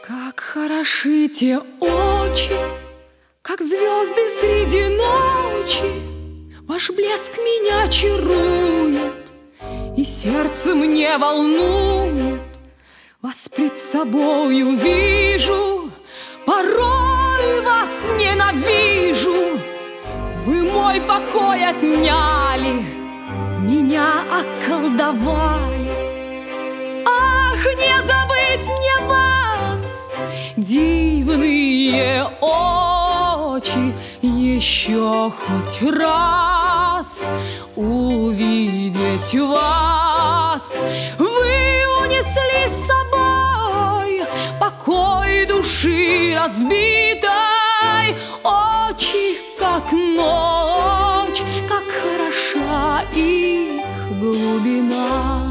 Как хороши те очи, как звезды среди ночи. Ваш блеск меня чарует, и сердце мне волнует. Вас пред собою вижу, порой вас ненавижу. Вы мой покой отняли, меня околдовали. Ах, не забыть мне вас, дивные очи, еще хоть раз увидеть вас. Вы унесли с собой покой души разбитой. Очи, как ночь, как хороша их глубина.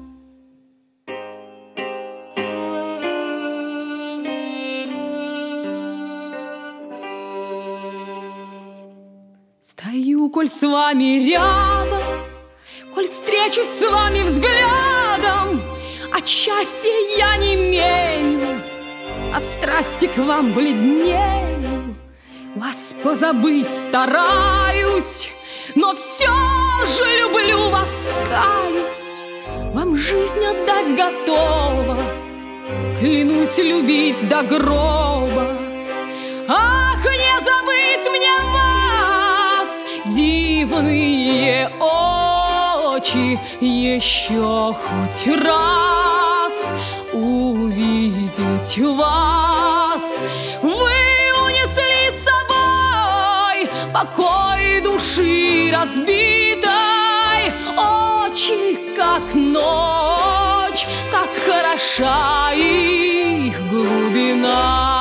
Стою, коль с вами рядом, коль встречусь с вами взглядом, от счастья я немею, от страсти к вам бледнею. Вас позабыть стараюсь, но все же люблю вас, каюсь. Вам жизнь отдать готова, клянусь любить до гроба. Ах, не забыть мне вас, дивные очи, еще хоть раз увидеть вас. Вы унесли с собой покой души разбитой. Очи, как ночь, как хороша их глубина.